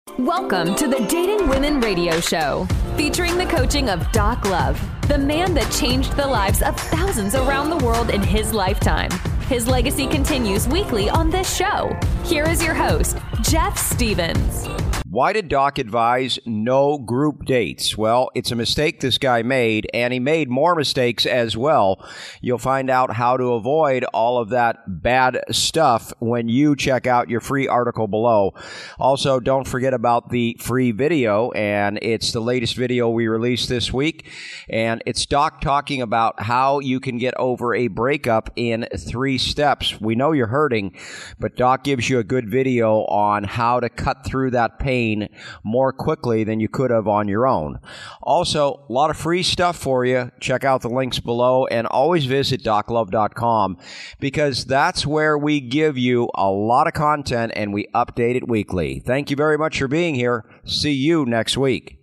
Welcome to the Dating Women Radio Show, featuring the coaching of Doc Love, the man that changed the lives of thousands around the world in his lifetime. His legacy continues weekly on this show. Here is your host, Jeff Stevens. Why did Doc advise no group dates? Well, it's a mistake this guy made, and he made more mistakes as well. You'll find out how to avoid all of that bad stuff when you check out your free article below. Also, don't forget about the free video, and it's the latest video we released this week, and it's Doc talking about how you can get over a breakup in 3 steps. We know you're hurting, but Doc gives you a good video on how to cut through that pain more quickly than you could have on your own. Also, a lot of free stuff for you. Check out the links below, and always visit doclove.com, because that's where we give you a lot of content and we update it weekly. Thank you very much for being here. See you next week.